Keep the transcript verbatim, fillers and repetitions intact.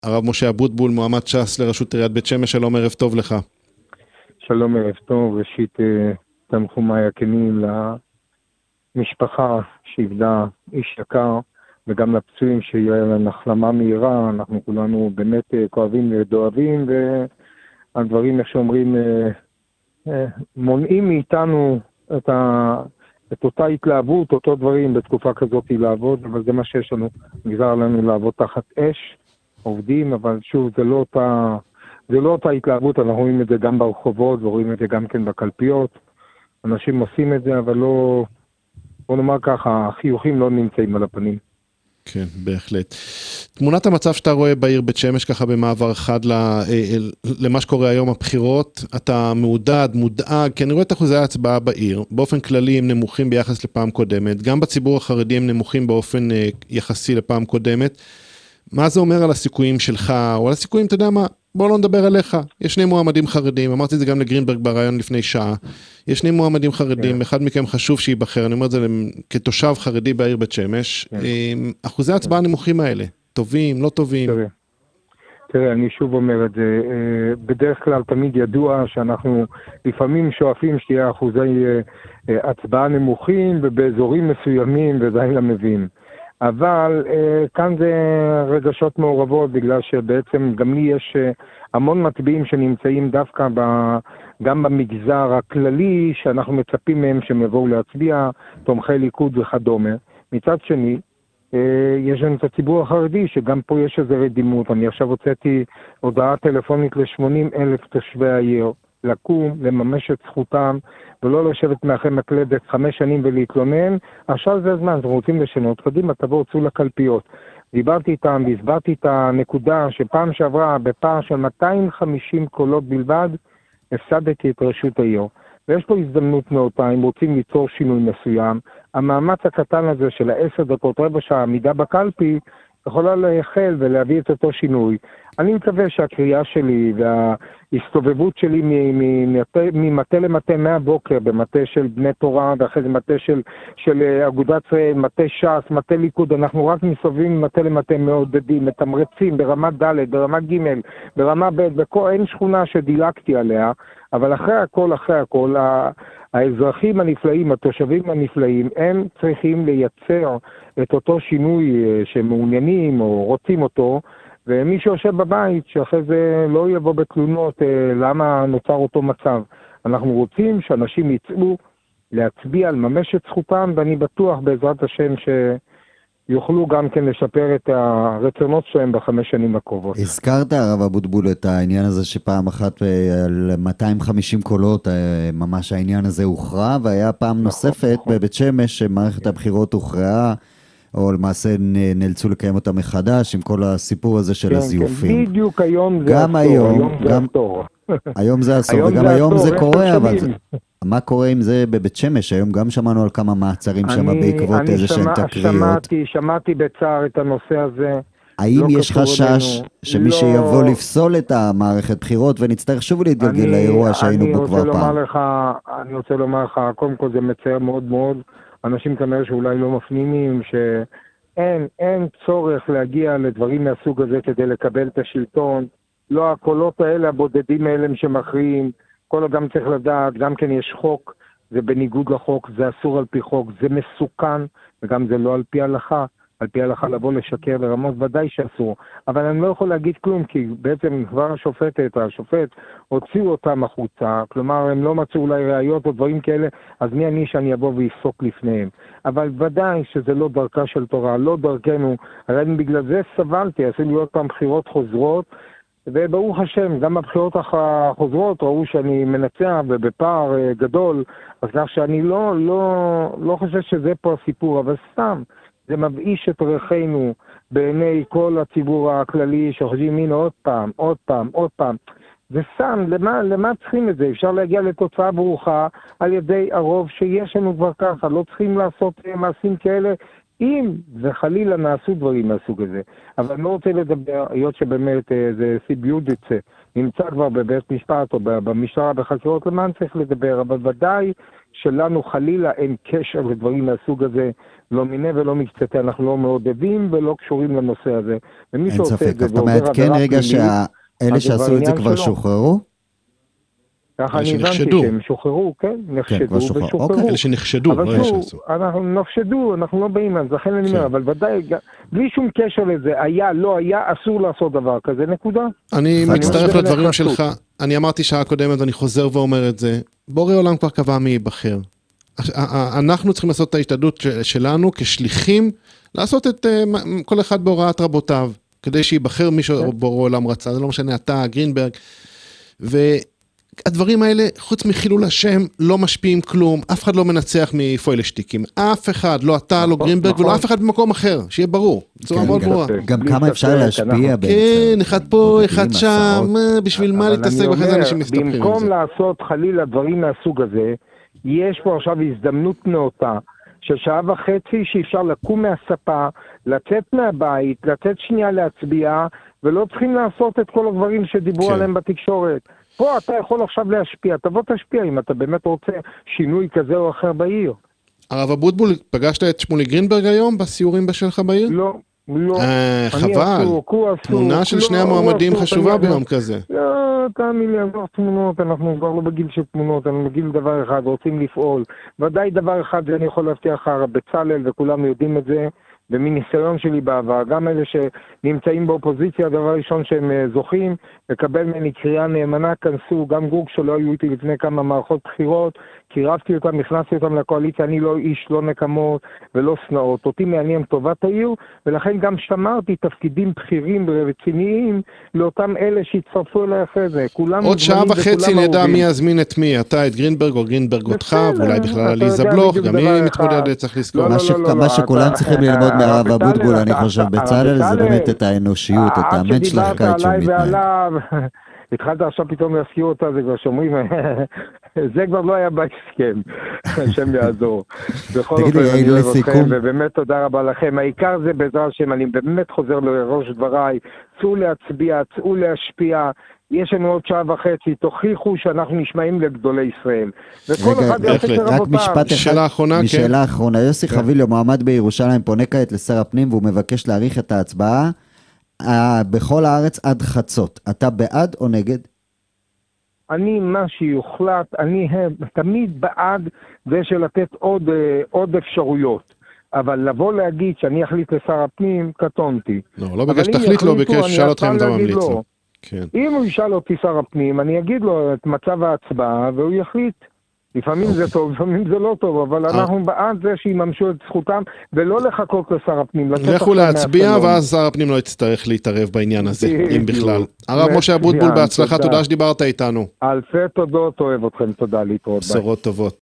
הרב משה אבוטבול, מועמד ש"ס לראשות עיריית בית שמש, שלום, ערב טוב לך. שלום, ערב טוב. ראשית, תנחומיי הכנים למשפחה שאיבדה איש יקר, וגם לפצועים שיהיה להם החלמה מהירה. אנחנו כולנו באמת כואבים ודואבים, והדברים, איך שאומרים, מונעים מאיתנו את, ה... את אותה התלהבות, אותו דברים בתקופה כזאת לעבוד, אבל זה מה שיש לנו. נגזר לנו לעבוד תחת אש, עובדים, אבל שוב, זה לא אותה... זה לא אותה התלהבות, אנחנו רואים את זה גם ברחובות, ורואים את זה גם כן בקלפיות. אנשים עושים את זה, אבל לא, בוא נאמר ככה, החיוכים לא נמצאים על הפנים. כן, בהחלט. תמונת המצב שאתה רואה בעיר בית שמש, ככה במעבר אחד למה שקורה היום, הבחירות, אתה מעודד, מודאג, כי אני רואה את אחוזי ההצבעה בעיר, באופן כללי הם נמוכים ביחס לפעם קודמת, גם בציבור החרדי הם נמוכים באופן יחסי לפעם קודמת. מה זה אומר על הסיכויים שלך, או על הסיכויים, אתה יודע מה, בוא לא נדבר עליך. יש שני מועמדים חרדים, אמרתי את זה גם לגרינברג ברעיון לפני שעה, יש שני מועמדים חרדים, yeah. אחד מכם חשוב שיבחר, אני אומר את זה כתושב חרדי בעיר בית שמש, yeah. אחוזי ההצבעה הנמוכים האלה, טובים, לא טובים. תראה, תראה, אני שוב אומר את זה, בדרך כלל תמיד ידוע שאנחנו לפעמים שואפים שתהיה אחוזי הצבעה נמוכים, ובאזורים מסוימים ודי למבין. אבל אה, כאן זה רגשות מעורבות, בגלל שבעצם גם לי יש אה, המון מצביעים שנמצאים דווקא ב, גם במגזר הכללי, שאנחנו מצפים מהם שהם יבואו להצביע, תומכי ליכוד וכדומה. מצד שני, אה, יש לנו את הציבור החרדי, שגם פה יש איזו רדימות. אני עכשיו הוצאתי הודעה טלפונית ל-שמונים אלף תושבי העיר, לקום, לממש את זכותם, ולא לשבת מאחרי מקלדת חמש שנים ולהתלונן. עכשיו זה הזמן, אתם רוצים לשנות, קדימה, תבואו, צאו לקלפיות. דיברתי איתם והסברתי את הנקודה שפעם שעברה, בפער של מאתיים וחמישים קולות בלבד, הפסדתי את רשות העיר. ויש פה הזדמנות מאותה, אם רוצים ליצור שינוי מסוים. המאמץ הקטן הזה של העשר דקות, רבע שעה, עמידה בקלפי, יכולה להחל ולהביא את אותו שינוי. אני מקווה שהקריאה שלי וההסתובבות שלי ממטה למטה מהבוקר, במטה של בני תורה, ואחרי זה מטה של, של אגודת ישראל, מטה ש"ס, מטה ליכוד, אנחנו רק מסתובבים ממטה למטה מעודדים, מתמרצים ברמה ד', ברמה ג', ברמה ב', בכל, אין שכונה שדילגתי עליה, אבל אחרי הכל, אחרי הכל, האזרחים הנפלאים, התושבים הנפלאים, הם צריכים לייצר את אותו שינוי שמעוניינים או רוצים אותו, ומי שיושב בבית, שאחרי זה לא יבוא בתלונות למה נוצר אותו מצב. אנחנו רוצים שאנשים יצאו להצביע, לממש את זכותם, ואני בטוח בעזרת השם שיוכלו גם כן לשפר את הרצונות שלהם בחמש שנים הקרובות. הזכרת, הרב אבוטבול, את העניין הזה שפעם אחת על מאתיים וחמישים קולות, ממש העניין הזה הוכרע, והיה פעם נוספת בבית שמש שמערכת הבחירות הוכרעה, או למעשה נאלצו לקיים אותה מחדש, עם כל הסיפור הזה של הזיופים. כן, בדיוק היום זה גם היום, היום זה עשור, וגם היום זה קורה, אבל מה קורה עם זה בבית שמש? היום גם שמענו על כמה מעצרים שם בעקבות איזה שהן תקריות. שמעתי בצער את הנושא הזה. האם יש חשש שמי שיבוא לפסול את המערכת בחירות, ונצטרך שוב להתגלגל לאירוע שהיינו בו כבר פעם? אני רוצה לומר לך, קודם כל זה מצער מאוד מאוד, אנשים כנראה שאולי לא מפנימים, שאין אין צורך להגיע לדברים מהסוג הזה כדי לקבל את השלטון. לא הקולות האלה, הבודדים האלה שמכריעים. כל אדם צריך לדעת, גם כן יש חוק, זה בניגוד לחוק, זה אסור על פי חוק, זה מסוכן, וגם זה לא על פי הלכה. על פי הלכה לבוא לשקר לרמות ודאי שאסור. אבל אני לא יכול להגיד כלום, כי בעצם כבר השופטת, השופט, הוציאו אותם החוצה, כלומר הם לא מצאו אולי ראיות או דברים כאלה, אז מי אני שאני אבוא ויפסוק לפניהם. אבל ודאי שזה לא דרכה של תורה, לא דרכנו, הרי בגלל זה סבלתי, עשינו עוד פעם בחירות חוזרות, וברוך השם, גם בבחירות החוזרות ראו שאני מנצח ובפער גדול, אז כך שאני לא, לא, לא חושב שזה פה הסיפור, אבל סתם, זה מבאיש את ריחנו בעיני כל הציבור הכללי שחושבים, הנה עוד פעם, עוד פעם, עוד פעם. זה סתם, למה, למה צריכים את זה? אפשר להגיע לתוצאה ברוכה על ידי הרוב שיש לנו כבר ככה, לא צריכים לעשות מעשים כאלה, אם וחלילה נעשו דברים מהסוג הזה. אבל אני לא רוצה לדבר, היות שבאמת זה סיביודיצה, נמצא כבר בבית משפט או במשטרה בחקירות למען צריך לדבר, אבל ודאי שלנו חלילה אין קשר לדברים מהסוג הזה, לא מיני ולא מקצתה, אנחנו לא מעודדים ולא קשורים לנושא הזה. אין ספק, אתה מעדכן רגע שאלה שעשו את זה כבר שוחררו? ככה אני הבנתי שהם שוחררו, כן, נחשדו ושוחררו. אלה שנחשדו, לא יש שעשו. אנחנו נחשדו, אנחנו לא באים על זה, לכן אני אומר, אבל ודאי, בלי שום קשר לזה, היה, לא היה, אסור לעשות דבר כזה, נקודה. אני מצטרף לדברים שלך, אני אמרתי שעה קודמת ואני חוזר ואומר את זה, בורא עולם כבר קבע מי ייבחר. אנחנו צריכים לעשות את ההשתדלות שלנו כשליחים, לעשות את כל אחד בהוראת רבותיו, כדי שיבחר מי שבורא עולם רצה, זה לא משנה, אתה, גרינברג, והדברים האלה, חוץ מחילול השם, לא משפיעים כלום, אף אחד לא מנצח מפוילשטיקים, אף אחד, לא אתה, לא גרינברג, ולא אף אחד במקום אחר, שיהיה ברור, בצורה מאוד ברורה. גם כמה אפשר להשפיע בעצם. כן, אחד פה, אחד שם, בשביל מה להתעסק בחזה אנשים מסתפרים עם זה. במקום לעשות חלילה דברים מהסוג הזה, יש פה עכשיו הזדמנות נאותה, של שעה וחצי שאפשר לקום מהספה, לצאת מהבית, לצאת שנייה להצביע, ולא צריכים לעשות את כל הדברים שדיברו כן. עליהם בתקשורת. פה אתה יכול עכשיו להשפיע, תבוא תשפיע אם אתה באמת רוצה שינוי כזה או אחר בעיר. הרב אבוטבול, פגשת את שמולי גרינברג היום בסיורים שלך בעיר? לא. לא, חבל, תמונה של שני המועמדים חשובה ביום כזה. לא, תאמין לי, עזוב תמונות, אנחנו כבר לא בגיל של תמונות, אנחנו בגיל דבר אחד, רוצים לפעול. ודאי דבר אחד זה אני יכול להבטיח הרב בצלאל, וכולם יודעים את זה, ומניסיון שלי בעבר, גם אלה שנמצאים באופוזיציה, הדבר ראשון שהם זוכים, לקבל ממני קריאה נאמנה, כנסו, גם גוג שלא היו איתי לפני כמה מערכות בחירות, קירבתי אותם, הכנסתי אותם לקואליציה, אני לא איש, לא נקמות ולא שנאות. אותי מעניין טובת העיר, ולכן גם שמרתי תפקידים בכירים ורציניים לאותם אלה שהצטרפו אליי אחרי זה. עוד שעה וחצי נדע מי יזמין את מי, אתה את גרינברג או גרינברג אותך, ואולי בכלל עליזה בלוך, גם מי מתמודדת, צריך לזכור. מה שכולם צריכים ללמוד מהרב אבוטבול, אני חושב, בצלאל זה באמת את האנושיות, את האמת שלך קיץ שהוא מתנהל. התחלת עכשיו פתאום להזכיר אותה, זה כבר שומעים, זה כבר לא היה בהסכם, השם יעזור. בכל אופן אני אוהב אתכם, ובאמת תודה רבה לכם. העיקר זה בעזרת השם, אני באמת חוזר לראש דבריי, צאו להצביע, צאו להשפיע, יש לנו עוד שעה וחצי, תוכיחו שאנחנו נשמעים לגדולי ישראל. וכל אחד יעשה את רבותיו. רק משפט אחד, משאלה האחרונה, יוסי חביליו, מועמד בירושלים, פונה כעת לשר הפנים, והוא מבקש להאריך את ההצבעה, בכל הארץ עד חצות. אתה בעד או נגד? אני, מה שיוחלט, אני תמיד בעד זה של לתת עוד, עוד אפשרויות. אבל לבוא להגיד שאני אחליט לשר הפנים, קטונתי. לא, לא בגלל שתחליט לו, בגלל ששאל אתכם אתה ממליץ לו. כן. אם הוא ישאל אותי שר הפנים, אני אגיד לו את מצב ההצבעה, והוא יחליט. לפעמים זה טוב, לפעמים זה לא טוב, אבל אנחנו בעד זה שיממשו את זכותם, ולא לחכות לשר הפנים. לכו להצביע, ואז שר הפנים לא יצטרך להתערב בעניין הזה, אם בכלל. הרב משה אבוטבול, בהצלחה, תודה שדיברת איתנו. אלפי תודות, אוהב אתכם, תודה להתראות. בשורות טובות.